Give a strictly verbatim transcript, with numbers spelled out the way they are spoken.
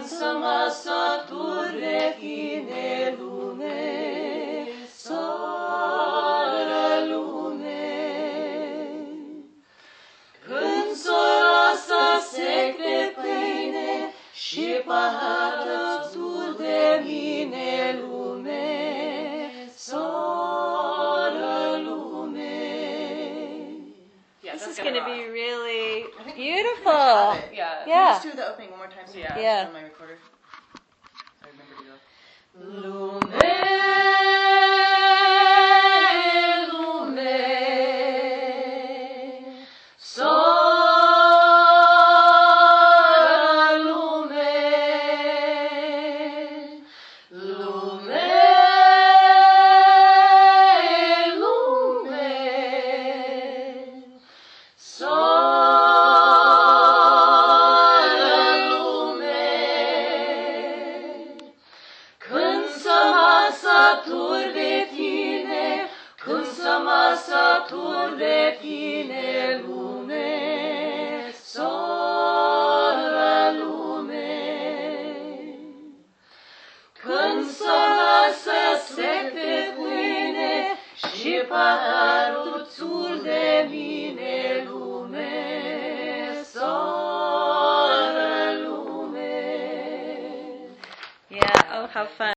să mă satur de tine, lume, soră lume. Când s-o lasă secre pâine și paharul de mine, lume, soră lume. Yeah, This is that's going to gonna be rock. really I think beautiful. we have it. Yeah. Can we Yeah. just do the opening one more time? So Yeah. Yeah. On my recorder. I remember to go. Lume, lume, soră lume, lume, lume, soră lume. Când să mă satur de tine, când să mă satur de tine, lume, soră lume. Când să lasă secte pâine și paharul de mine, lume, soră lume. Yeah, oh, how fun.